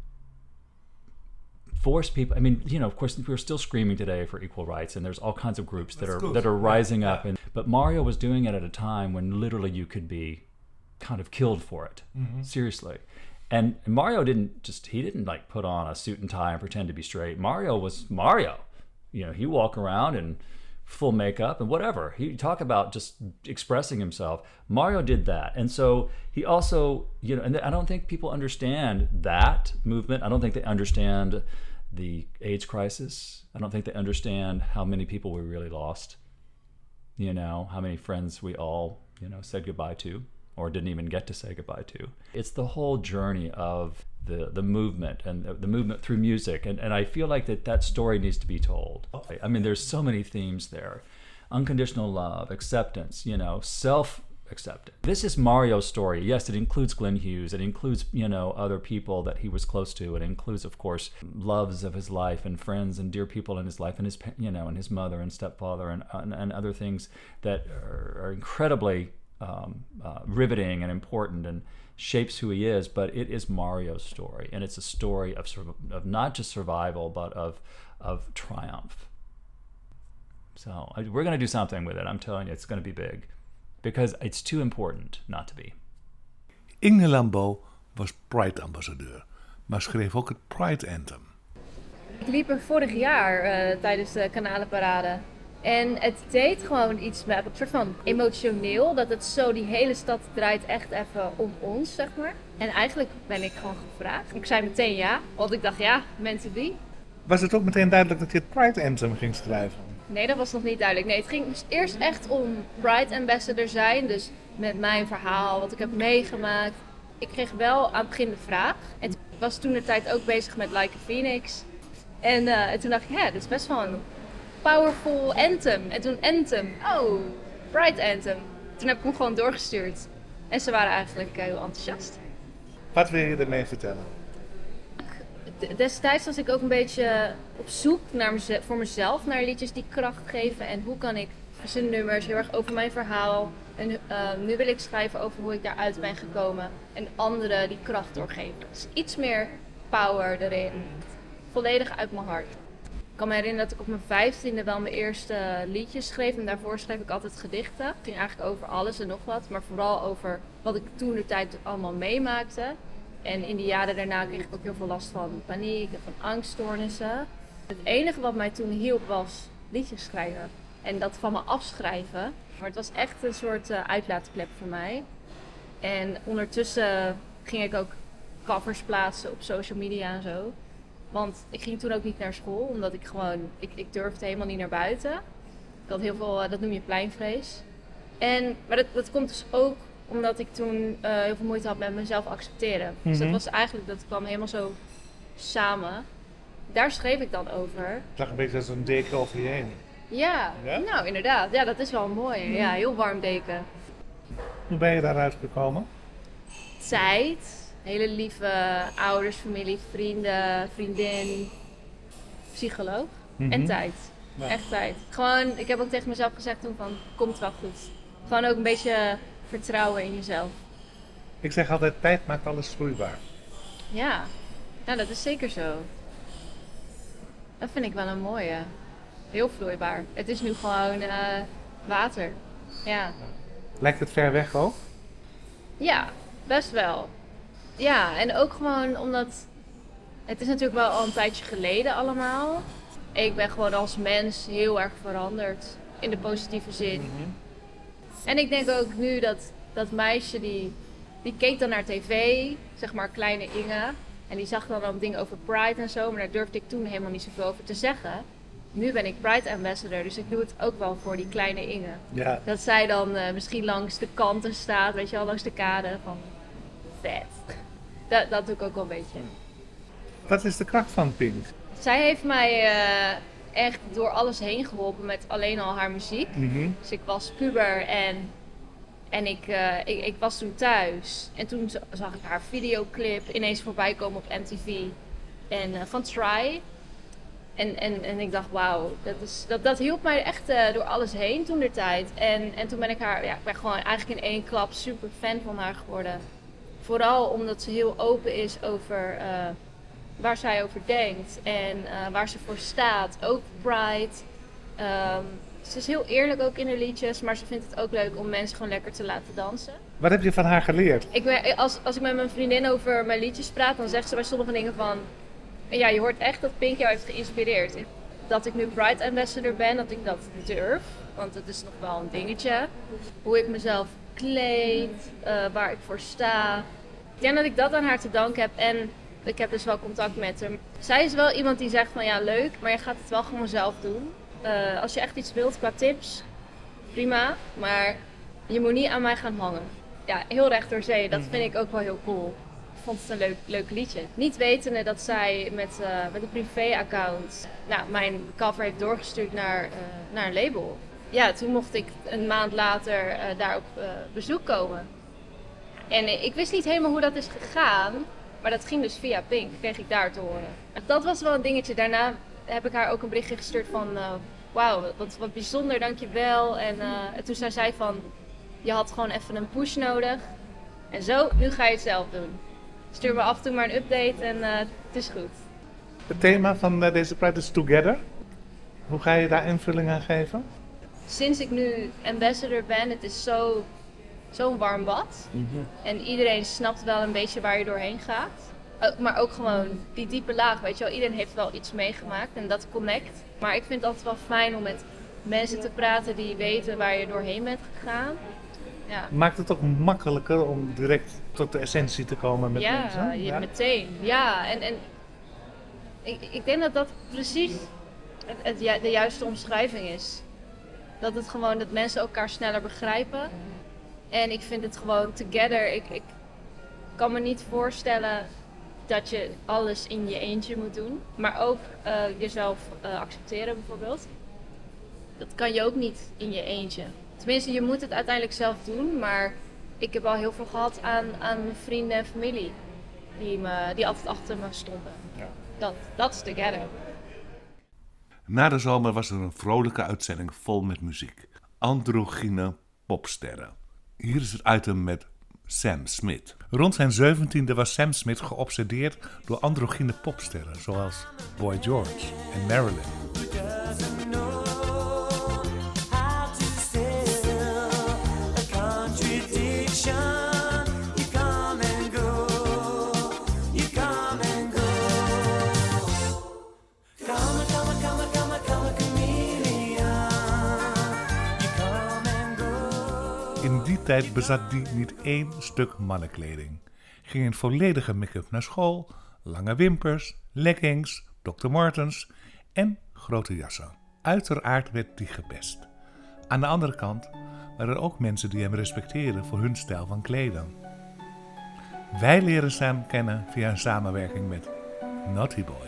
force people. I mean, you know, of course, we're still screaming today for equal rights, and there's all kinds of groups that That's are good. that are rising Yeah, up. yeah. And but Mario was doing it at a time when literally you could be kind of killed for it, Mhm. seriously. And Mario didn't just he didn't like put on a suit and tie and pretend to be straight. Mario was Mario. You know, he walk around in full makeup and whatever. He talk about just expressing himself. Mario did that. And so he also, you know, and I don't think people understand that movement. I don't think they understand the AIDS crisis. I don't think they understand how many people we really lost. You know, how many friends we all, you know, said goodbye to or didn't even get to say goodbye to. It's the whole journey of the the movement and the, the movement through music. And, and I feel like that that story needs to be told. I mean, there's so many themes there. Unconditional love, acceptance, you know, self-acceptance. This is Mario's story. Yes, it includes Glenn Hughes. It includes, you know, other people that he was close to. It includes, of course, loves of his life and friends and dear people in his life and his, pa- you know, and his mother and stepfather and, and, and other things that are, are incredibly um, uh, riveting and important and shapes who he is. But it is Mario's story, and it's a story of sur- of not just survival, but of of triumph. So I, we're going to do something with it. I'm telling you, it's going to be big. Because it's too important not to be. Inge Lambeau was Pride-ambassadeur, maar schreef ook het Pride Anthem. Ik liep er vorig jaar uh, tijdens de Kanalenparade. En het deed gewoon iets met een soort van emotioneel. Dat het zo, die hele stad draait echt even om ons, zeg maar. En eigenlijk ben ik gewoon gevraagd. Ik zei meteen ja, want ik dacht ja, mensen wie? Was het ook meteen duidelijk dat je het Pride Anthem ging schrijven? Nee, dat was nog niet duidelijk. Nee, het ging dus eerst echt om Pride Ambassador zijn. Dus met mijn verhaal, wat ik heb meegemaakt. Ik kreeg wel aan het begin de vraag. En ik was toen de tijd ook bezig met Like a Phoenix. En, uh, en toen dacht ik, ja, dit is best wel een powerful anthem. En toen anthem, oh, Pride Anthem. Toen heb ik hem gewoon doorgestuurd. En ze waren eigenlijk uh, heel enthousiast. Wat wil je ermee vertellen? Destijds was ik ook een beetje op zoek naar meze- voor mezelf, naar liedjes die kracht geven. En hoe kan ik verschillende nummers heel erg over mijn verhaal. En uh, nu wil ik schrijven over hoe ik daaruit ben gekomen. En anderen die kracht doorgeven. Dus iets meer power erin. Volledig uit mijn hart. Ik kan me herinneren dat ik op mijn vijftiende wel mijn eerste liedjes schreef. En daarvoor schreef ik altijd gedichten. Het ging eigenlijk over alles en nog wat. Maar vooral over wat ik toen de tijd allemaal meemaakte. En in de jaren daarna kreeg ik ook heel veel last van paniek en van angststoornissen. Het enige wat mij toen hielp was liedjes schrijven. En dat van me afschrijven. Maar het was echt een soort uh, uitlaatklep voor mij. En ondertussen ging ik ook covers plaatsen op social media en zo. Want ik ging toen ook niet naar school, omdat ik gewoon, ik, ik durfde helemaal niet naar buiten. Ik had heel veel, uh, dat noem je pleinvrees. En, maar dat, dat komt dus ook omdat ik toen uh, heel veel moeite had met mezelf accepteren. Mm-hmm. Dus dat was eigenlijk, dat kwam helemaal zo samen. Daar schreef ik dan over. Het lag een beetje als een deken over je heen. Ja, ja? Nou inderdaad. Ja, dat is wel mooi. Mm. Ja, heel warm deken. Hoe ben je daaruit gekomen? Tijd. Hele lieve ouders, familie, vrienden, vriendin, psycholoog. Mm-hmm. En tijd. Ja. Echt tijd. Gewoon, ik heb ook tegen mezelf gezegd toen van, komt wel goed. Gewoon ook een beetje vertrouwen in jezelf. Ik zeg altijd, tijd maakt alles vloeibaar. Ja, nou, dat is zeker zo. Dat vind ik wel een mooie. Heel vloeibaar. Het is nu gewoon uh, water. Ja. Lijkt het ver weg ook? Ja, best wel. Ja, en ook gewoon omdat... Het is natuurlijk wel al een tijdje geleden allemaal. Ik ben gewoon als mens heel erg veranderd. In de positieve zin. Mm-hmm. En ik denk ook nu dat dat meisje die... Die keek dan naar tv, zeg maar kleine Inge. En die zag dan ook dingen over Pride en zo. Maar daar durfde ik toen helemaal niet zoveel over te zeggen. Nu ben ik Pride Ambassador, dus ik doe het ook wel voor die kleine Inge. Ja. Dat zij dan uh, misschien langs de kanten staat, weet je wel, langs de kade van vet. Dat, dat doe ik ook wel een beetje. Wat is de kracht van Pink? Zij heeft mij uh, echt door alles heen geholpen met alleen al haar muziek. Mm-hmm. Dus ik was puber en, en ik, uh, ik, ik was toen thuis. En toen zag ik haar videoclip ineens voorbij komen op M T V. En uh, van Try. En, en, en ik dacht, wauw, dat, is, dat, dat hielp mij echt uh, door alles heen toen der tijd. En, en toen ben ik haar, ja, ik ben gewoon eigenlijk in één klap super fan van haar geworden. Vooral omdat ze heel open is over uh, waar zij over denkt en uh, waar ze voor staat. Ook Pride. Um, ze is heel eerlijk ook in haar liedjes, maar ze vindt het ook leuk om mensen gewoon lekker te laten dansen. Wat heb je van haar geleerd? Ik ben, als, als ik met mijn vriendin over mijn liedjes praat, dan zegt ze bij sommige dingen van... Ja, je hoort echt dat Pink jou heeft geïnspireerd. Dat ik nu Pride Ambassador ben, dat ik dat durf. Want het is nog wel een dingetje. Hoe ik mezelf kleed, uh, waar ik voor sta. Ik denk dat ik dat aan haar te danken heb. En ik heb dus wel contact met haar. Zij is wel iemand die zegt van ja, leuk, maar je gaat het wel gewoon zelf doen. Uh, als je echt iets wilt qua tips, prima. Maar je moet niet aan mij gaan hangen. Ja, heel recht door zee. Dat vind ik ook wel heel cool. Ik vond het een leuk, leuk liedje. Niet wetende dat zij met, uh, met een privé-account nou, mijn cover heeft doorgestuurd naar, uh, naar een label. Ja, toen mocht ik een maand later uh, daar op uh, bezoek komen. En uh, ik wist niet helemaal hoe dat is gegaan, maar dat ging dus via Pink, kreeg ik daar te horen. Dat was wel een dingetje. Daarna heb ik haar ook een berichtje gestuurd van, uh, wauw, wat, wat bijzonder, dankjewel. En, uh, en toen zei zij van, je had gewoon even een push nodig. En zo, nu ga je het zelf doen. Stuur me af en toe maar een update en uh, het is goed. Het thema van uh, deze Pride is Together. Hoe ga je daar invulling aan geven? Sinds ik nu ambassador ben, het is zo, zo'n warm bad. Mm-hmm. En iedereen snapt wel een beetje waar je doorheen gaat. Ook, maar ook gewoon die diepe laag, weet je wel. Iedereen heeft wel iets meegemaakt en dat connect. Maar ik vind het altijd wel fijn om met mensen te praten die weten waar je doorheen bent gegaan. Ja. Maakt het ook makkelijker om direct tot de essentie te komen met ja, mensen? Ja, meteen. Ja, en, en ik, ik denk dat dat precies het, het, ja, de juiste omschrijving is. Dat het gewoon, dat mensen elkaar sneller begrijpen. En ik vind het gewoon together. Ik, ik kan me niet voorstellen dat je alles in je eentje moet doen. Maar ook uh, jezelf uh, accepteren bijvoorbeeld. Dat kan je ook niet in je eentje. Tenminste, je moet het uiteindelijk zelf doen, maar ik heb al heel veel gehad aan, aan mijn vrienden en familie die, me, die altijd achter me stonden. Ja. Dat, dat is together. Na de zomer was er een vrolijke uitzending vol met muziek. Androgyne popsterren. Hier is het item met Sam Smith. Rond zijn zeventiende was Sam Smith geobsedeerd door androgyne popsterren zoals Boy George en Marilyn. In die tijd bezat die niet één stuk mannenkleding. Ging in volledige make-up naar school, lange wimpers, leggings, dokter Martens en grote jassen. Uiteraard werd die gepest. Aan de andere kant waren er ook mensen die hem respecteerden voor hun stijl van kleden. Wij leren Sam kennen via een samenwerking met Naughty Boy.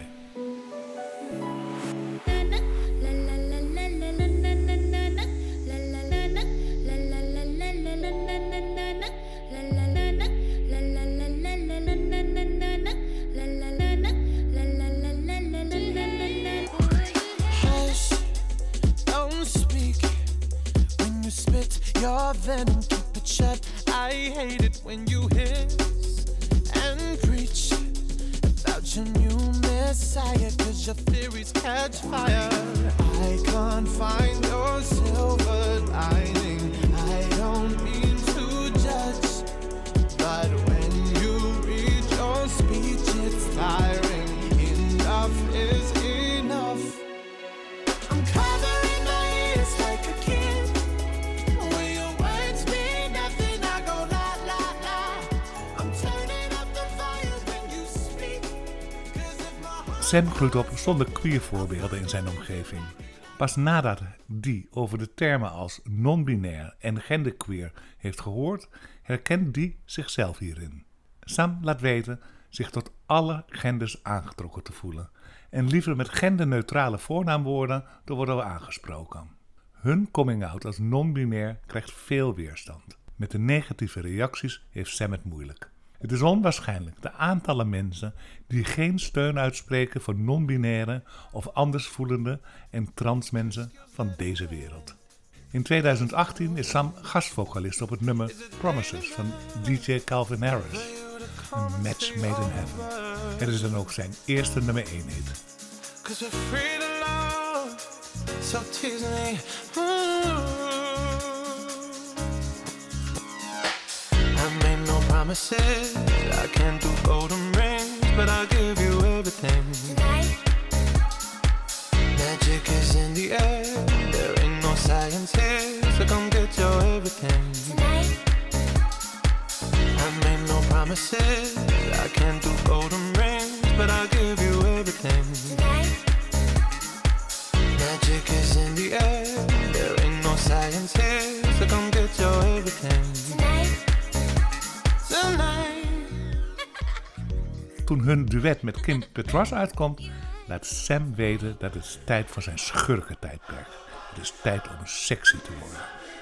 Your venom, keep it shut. I hate it when you hiss and preach about your new messiah, cause your theories catch fire. I can't find your silver lining. I don't mean to judge, but when you read your speech, it's tiring. Enough is enough. I'm covering my ears like a kid. Sam groeit op zonder queer voorbeelden in zijn omgeving. Pas nadat die over de termen als non-binair en genderqueer heeft gehoord, herkent die zichzelf hierin. Sam laat weten zich tot alle genders aangetrokken te voelen en liever met genderneutrale voornaamwoorden te worden aangesproken. Hun coming-out als non-binair krijgt veel weerstand. Met de negatieve reacties heeft Sam het moeilijk. Het is onwaarschijnlijk de aantallen mensen die geen steun uitspreken voor non-binaire of andersvoelende en transmensen van deze wereld. In tweeduizend achttien is Sam gastvocalist op het nummer Promises van D J Calvin Harris, een match made in heaven. Het is dan ook zijn eerste nummer één hit. Cause we're free to love, so tease me. I made no promises, I can't do golden rings, but I'll give you everything. Tonight. Magic is in the air, there ain't no science here, so come get your everything. Tonight. I made no promises, I can't do golden rings, but I'll give you everything. Tonight. Magic is in the air, there ain't no science here, so come get your everything. Tonight. Toen hun duet met Kim Petras uitkomt, laat Sam weten dat het is tijd voor zijn schurkentijdperk. Het is tijd om sexy te worden.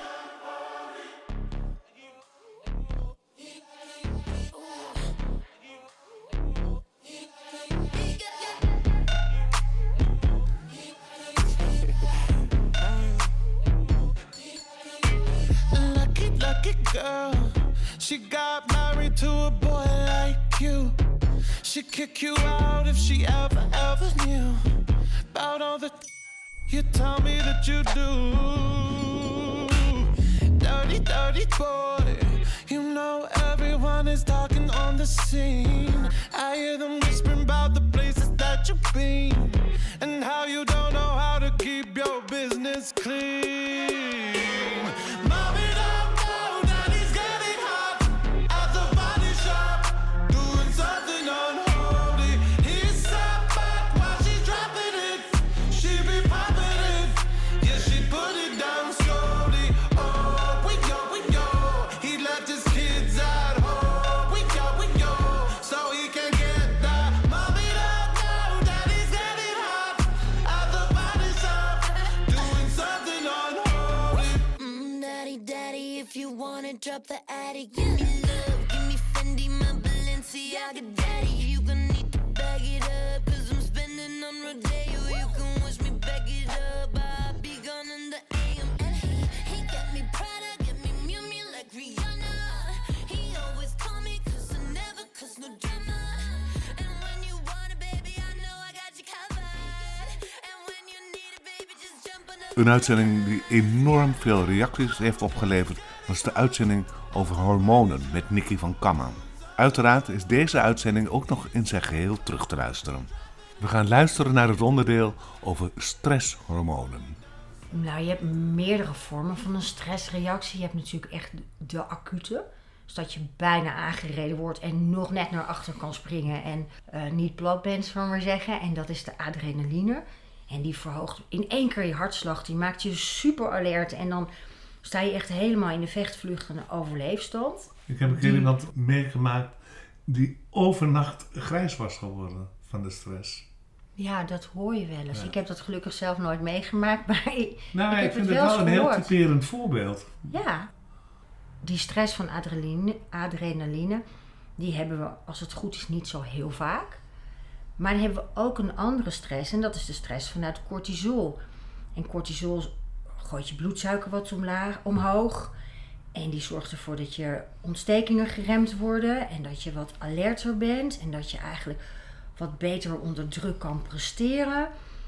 Lucky, lucky girl. She got married to a boy like you. She'd kick you out if she ever, ever knew about all the you tell me that you do. Dirty, dirty boy. You know everyone is talking on the scene. I hear them whispering about the places that you've been and how you don't know how to keep your business clean. Mommy, don't know that he's getting hot at the body shop, doing something unholy. He's sat back while she's dropping it. She be popping it, yeah, she put it down slowly. Oh, we go, we go. He left his kids at home. We go, we go, so he can get that. Mommy don't know that he's getting hot at the body shop, doing something unholy. Mm, daddy, daddy, if you wanna drop the attic, give me love, give me Fendi, my Balenciaga, daddy. You gonna need to bag it up, cause I'm spending on Rodeo. You can wish me back it up, I'll be gone in the A M. And he, he got me Prada, get me Miu Miu like Rihanna. He always call me cause I never cause no drama. And when you want it, baby, I know I got you covered. And when you need it, baby, just jump on the... Een uitzending die enorm veel reacties heeft opgeleverd was de uitzending over hormonen met Nicky van Kammen. Uiteraard is deze uitzending ook nog in zijn geheel terug te luisteren. We gaan luisteren naar het onderdeel over stresshormonen. Nou, je hebt meerdere vormen van een stressreactie. Je hebt natuurlijk echt de acute Zodat je bijna aangereden wordt en nog net naar achter kan springen en uh, niet plat bent, zullen we maar zeggen. En dat is de adrenaline. En die verhoogt in één keer je hartslag. Die maakt je super alert. En dan sta je echt helemaal in de vechtvlucht en overleefstand. Ik heb een keer iemand meegemaakt die overnacht grijs was geworden van de stress. Ja, dat hoor je wel eens. Ja. Ik heb dat gelukkig zelf nooit meegemaakt, maar ik, nou, ik ik heb vind het het wel wel eens een heel gehoord. typerend voorbeeld. Ja, die stress van adrenaline, adrenaline, die hebben we als het goed is niet zo heel vaak. Maar dan hebben we ook een andere stress en dat is de stress vanuit cortisol. En cortisol gooit je bloedsuiker wat omlaag, omhoog. En die zorgt ervoor dat je ontstekingen geremd worden en dat je wat alerter bent en dat je eigenlijk wat beter onder druk kan presteren.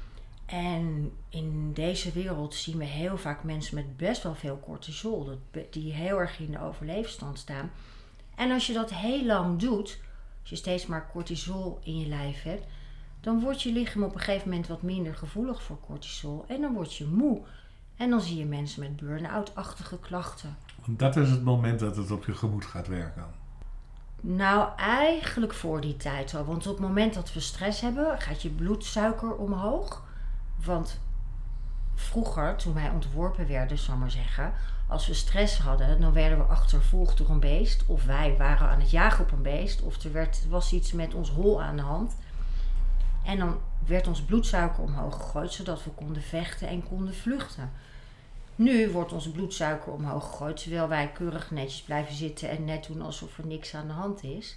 En in deze wereld zien we heel vaak mensen met best wel veel cortisol, die heel erg in de overleefstand staan. En als je dat heel lang doet, als je steeds maar cortisol in je lijf hebt, dan wordt je lichaam op een gegeven moment wat minder gevoelig voor cortisol. En dan word je moe. En dan zie je mensen met burn-out-achtige klachten. Want dat is het moment dat het op je gemoed gaat werken. Nou, eigenlijk voor die tijd al. Want op het moment dat we stress hebben, gaat je bloedsuiker omhoog. Want vroeger, toen wij ontworpen werden, zal ik maar zeggen, als we stress hadden, dan werden we achtervolgd door een beest. Of wij waren aan het jagen op een beest. Of er werd, was iets met ons hol aan de hand. En dan werd ons bloedsuiker omhoog gegooid, zodat we konden vechten en konden vluchten. Nu wordt ons bloedsuiker omhoog gegooid, terwijl wij keurig netjes blijven zitten en net doen alsof er niks aan de hand is.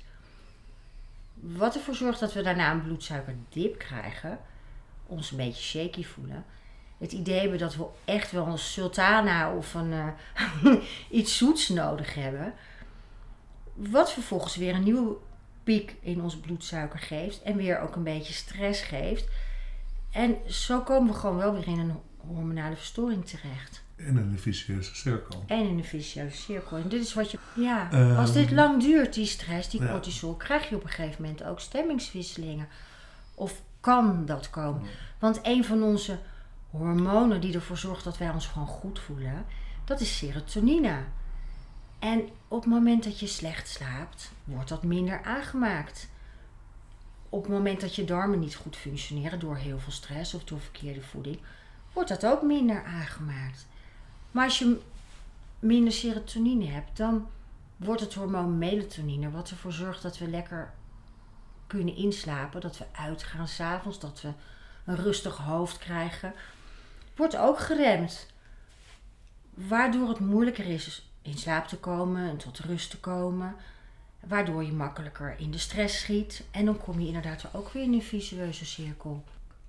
Wat ervoor zorgt dat we daarna een bloedsuikerdip krijgen, ons een beetje shaky voelen. Het idee hebben dat we echt wel een sultana of een, uh, iets zoets nodig hebben. Wat vervolgens weer een nieuwe piek in ons bloedsuiker geeft en weer ook een beetje stress geeft. En zo komen we gewoon wel weer in een hormonale verstoring terecht. In een vicieuze cirkel. En in een vicieuze cirkel. En dit is wat je... Ja, Um, als dit lang duurt, die stress, die ja. cortisol, krijg je op een gegeven moment ook stemmingswisselingen. Of kan dat komen? Want een van onze hormonen die ervoor zorgt dat wij ons gewoon goed voelen, dat is serotonine. En op het moment dat je slecht slaapt, wordt dat minder aangemaakt. Op het moment dat je darmen niet goed functioneren door heel veel stress of door verkeerde voeding, wordt dat ook minder aangemaakt. Maar als je minder serotonine hebt, dan wordt het hormoon melatonine, wat ervoor zorgt dat we lekker kunnen inslapen, dat we uitgaan 's avonds, dat we een rustig hoofd krijgen, wordt ook geremd. Waardoor het moeilijker is in slaap te komen en tot rust te komen. Waardoor je makkelijker in de stress schiet. En dan kom je inderdaad ook weer in een vicieuze cirkel.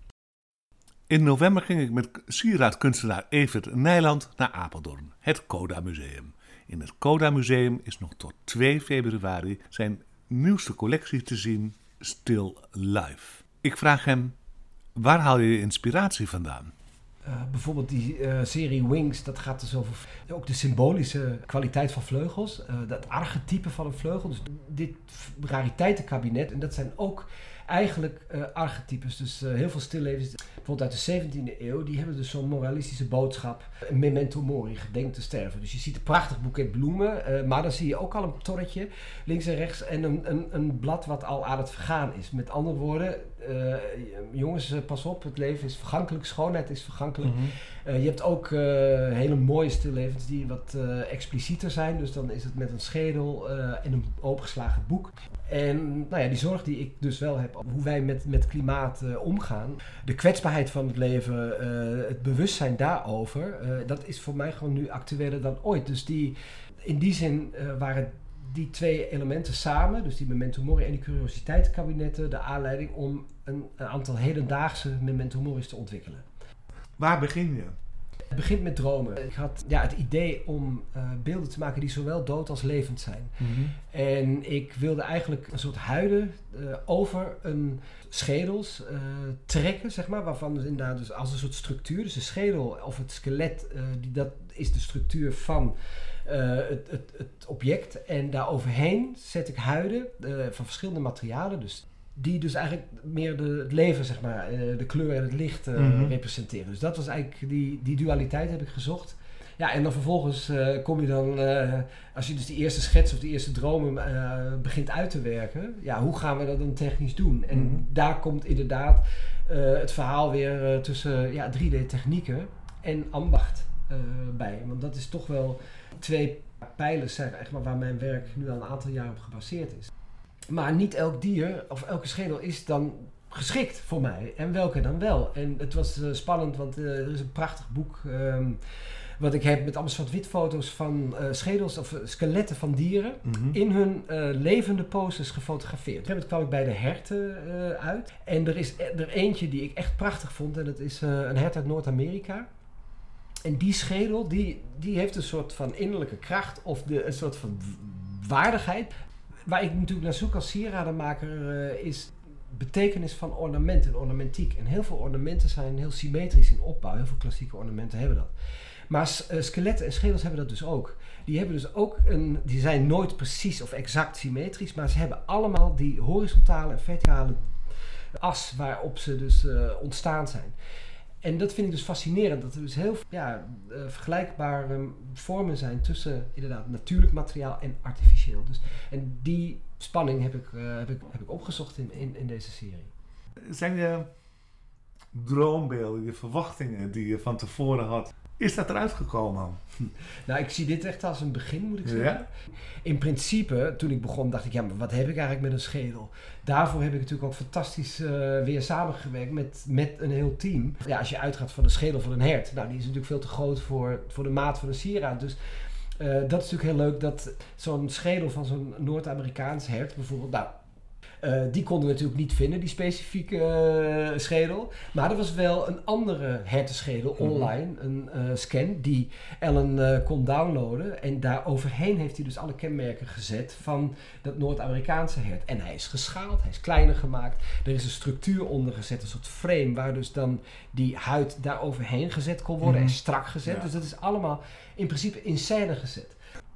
In november ging ik met sieraadkunstenaar Evert Nijland naar Apeldoorn, het Coda Museum. In het Coda Museum is nog tot twee februari zijn nieuwste collectie te zien, Still Life. Ik vraag hem, waar haal je je inspiratie vandaan? Uh, bijvoorbeeld die uh, serie Wings, dat gaat dus over ook de symbolische kwaliteit van vleugels. Uh, dat archetype van een vleugel. Dus dit rariteitenkabinet. En dat zijn ook eigenlijk uh, archetypes. Dus uh, heel veel stillevens, bijvoorbeeld uit de zeventiende eeuw, die hebben dus zo'n moralistische boodschap. Memento mori, gedenk te sterven. Dus je ziet een prachtig boeket bloemen, uh, maar dan zie je ook al een torretje links en rechts en een, een, een blad wat al aan het vergaan is. Met andere woorden, uh, jongens, uh, pas op, het leven is vergankelijk, schoonheid is vergankelijk. Mm-hmm. Uh, je hebt ook uh, hele mooie stillevens die wat uh, explicieter zijn. Dus dan is het met een schedel uh, en een opengeslagen boek. En nou ja, die zorg die ik dus wel heb, hoe wij met, met klimaat uh, omgaan, de kwetsbaarheid van het leven, uh, het bewustzijn daarover, uh, dat is voor mij gewoon nu actueler dan ooit. Dus die, in die zin uh, waren die twee elementen samen, dus die memento mori en die curiositeitenkabinetten, de aanleiding om een, een aantal hedendaagse memento mori's te ontwikkelen. Waar begin je? Het begint met dromen. Ik had ja, het idee om uh, beelden te maken die zowel dood als levend zijn. Mm-hmm. En ik wilde eigenlijk een soort huiden uh, over een schedels uh, trekken, zeg maar, waarvan dus inderdaad dus als een soort structuur, dus de schedel of het skelet, uh, die, dat is de structuur van uh, het, het, het object. En daar overheen zet ik huiden uh, van verschillende materialen, dus die dus eigenlijk meer de, het leven, zeg maar, uh, de kleur en het licht uh, mm-hmm. representeren. Dus dat was eigenlijk, die, die dualiteit heb ik gezocht. Ja, en dan vervolgens uh, kom je dan, uh, als je dus die eerste schets of die eerste dromen uh, begint uit te werken, ja, hoe gaan we dat dan technisch doen? En Mm-hmm. daar komt inderdaad uh, het verhaal weer uh, tussen ja, drie D-technieken en ambacht uh, bij. Want dat is toch wel twee pijlers zijn echt maar waar mijn werk nu al een aantal jaar op gebaseerd is. Maar niet elk dier of elke schedel is dan geschikt voor mij. En welke dan wel? En het was uh, spannend, want uh, er is een prachtig boek um, wat ik heb met allemaal zwart-wit foto's van uh, schedels of uh, skeletten van dieren Mm-hmm. in hun uh, levende poses gefotografeerd. Op een gegeven moment kwam ik bij de herten uh, uit. En er is er eentje die ik echt prachtig vond en dat is uh, een hert uit Noord-Amerika. En die schedel, die, die heeft een soort van innerlijke kracht of de, een soort van waardigheid. Waar ik natuurlijk naar zoek als sieradenmaker uh, is betekenis van ornament en ornamentiek. En heel veel ornamenten zijn heel symmetrisch in opbouw. Heel veel klassieke ornamenten hebben dat. Maar uh, skeletten en schedels hebben dat dus ook. Die hebben dus ook een, die zijn nooit precies of exact symmetrisch, maar ze hebben allemaal die horizontale en verticale as waarop ze dus uh, ontstaan zijn. En dat vind ik dus fascinerend, dat er dus heel ja, uh, vergelijkbare vormen zijn tussen inderdaad natuurlijk materiaal en artificieel. Dus, en die spanning heb ik, uh, heb ik, heb ik opgezocht in, in, in deze serie. Zijn je droombeelden, je verwachtingen die je van tevoren had, is dat eruit gekomen? Nou, ik zie dit echt als een begin, moet ik zeggen. Ja? In principe, toen ik begon, dacht ik, ja, maar wat heb ik eigenlijk met een schedel? Daarvoor heb ik natuurlijk ook fantastisch uh, weer samengewerkt met, met een heel team. Ja, als je uitgaat van de schedel van een hert, nou, die is natuurlijk veel te groot voor, voor de maat van een sieraad. Dus uh, dat is natuurlijk heel leuk dat zo'n schedel van zo'n Noord-Amerikaans hert bijvoorbeeld, nou, Uh, die konden we natuurlijk niet vinden, die specifieke uh, schedel. Maar er was wel een andere hertenschedel online, mm-hmm. een uh, scan, die Ellen uh, kon downloaden. En daar overheen heeft hij dus alle kenmerken gezet van dat Noord-Amerikaanse hert. En hij is geschaald, hij is kleiner gemaakt. Er is een structuur onder gezet, een soort frame, waar dus dan die huid daar overheen gezet kon worden mm-hmm. en strak gezet. Ja. Dus dat is allemaal in principe in scène gezet.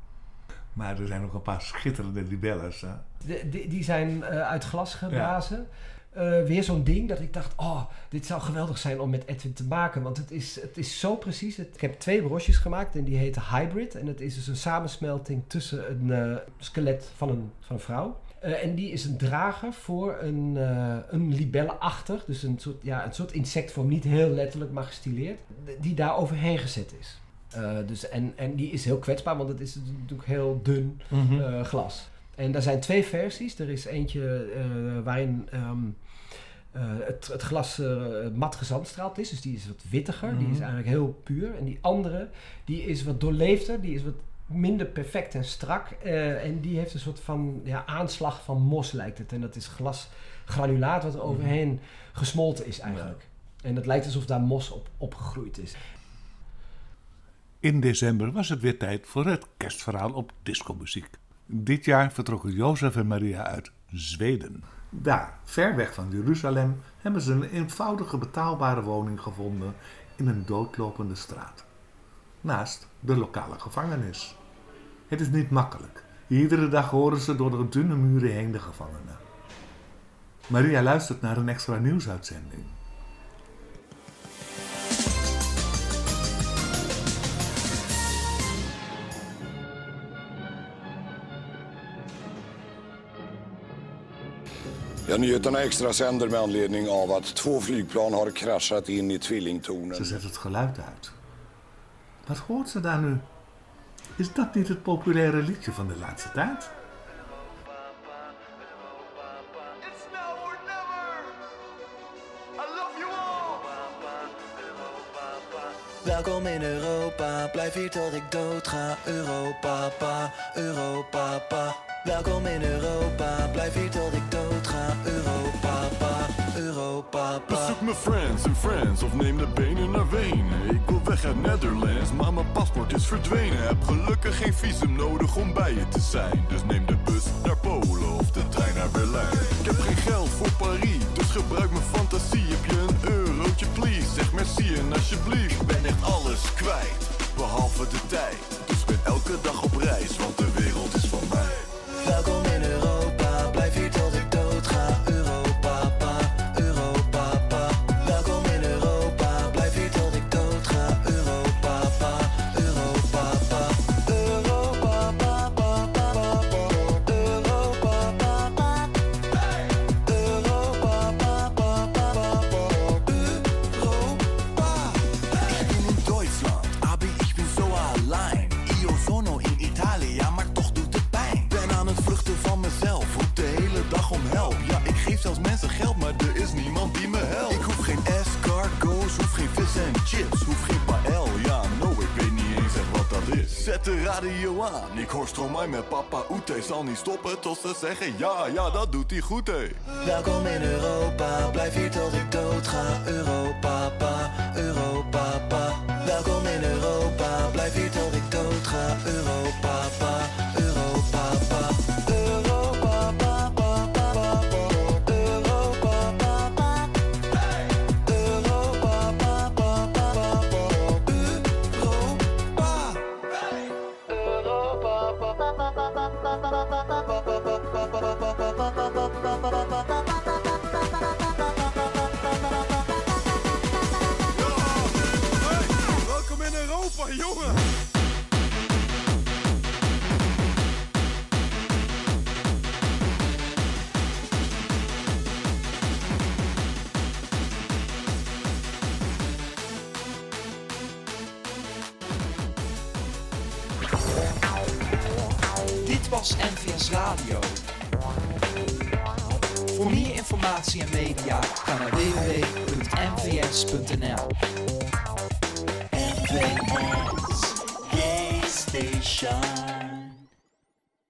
Maar er zijn ook een paar schitterende libelles. Hè? De, die, die zijn uh, uit glas geblazen. Ja. Uh, weer zo'n ding dat ik dacht, oh, dit zou geweldig zijn om met Edwin te maken. Want het is, het is zo precies. Het, ik heb twee brosjes gemaakt en die heten Hybrid. En het is dus een samensmelting tussen een uh, skelet van een, van een vrouw. Uh, en die is een drager voor een, uh, een libelleachtig. Dus een soort, ja, een soort insectvorm, niet heel letterlijk, maar gestileerd. Die daar overheen gezet is. Uh, dus en, en die is heel kwetsbaar, want het is natuurlijk heel dun mm-hmm. uh, glas. En daar zijn twee versies. Er is eentje uh, waarin um, uh, het, het glas uh, mat gezandstraald is. Dus die is wat wittiger. Mm-hmm. Die is eigenlijk heel puur. En die andere, die is wat doorleefder. Die is wat minder perfect en strak. Uh, en die heeft een soort van ja, aanslag van mos, lijkt het. En dat is glasgranulaat wat er overheen mm-hmm. gesmolten is eigenlijk. Ja. En het lijkt alsof daar mos op opgegroeid is. In december was het weer tijd voor het kerstverhaal op discomuziek. Dit jaar vertrokken Jozef en Maria uit Zweden. Daar, ver weg van Jeruzalem, hebben ze een eenvoudige betaalbare woning gevonden in een doodlopende straat. Naast de lokale gevangenis. Het is niet makkelijk. Iedere dag horen ze door de dunne muren heen de gevangenen. Maria luistert naar een extra nieuwsuitzending. Ja, nyheterna extra sänder med anledning av att två flygplan har kraschat in i tvillingtornen. Ze zet het geluid uit. Wat hoort ze daar nu? Is dat niet het populaire liedje van de laatste tijd? Welkom in Europa, blijf hier tot ik dood ga. Europa, pa, Europa, pa. Welkom in Europa, blijf hier tot ik dood ga. Europa, pa, Europa, pa. Bezoek mijn friends en friends of neem de benen naar Wenen. Ik wil weg uit Netherlands, maar mijn paspoort is verdwenen. Heb gelukkig geen visum nodig om bij je te zijn. Dus neem de bus naar Polen of de trein naar Berlijn. Ik heb geen geld voor Paris, dus gebruik mijn fantasie. Heb je een eurotje please, zeg merci en alsjeblieft. Ik ben echt alles kwijt, behalve de tijd. Dus ik ben elke dag op reis, want de wereld is van mij. Welkom in Europa, blijf hier tot ik dood ga. Europa, pa, Europa, pa. Welkom in Europa, blijf hier tot ik dood ga. Europa, pa, Europa. radio aan. Ik hoor Stromae met papa Oete. Zal niet stoppen tot ze zeggen ja, ja, dat doet hij goed, hé. Welkom in Europa, blijf hier tot ik dood ga. Europa, pa, Europa, pa. Welkom in Europa, blijf hier tot ik dood ga. Europa, pa, Europa, pa. Europa, pa, pa, pa, pa, pa. Europa, pa, pa. Europa, pa, pa, pa, pa, pa. Welkom in Europa, jongen! Dit was N V S Radio. Voor meer informatie en media ga naar w w w punt n v s punt n l. N V S Gay Station.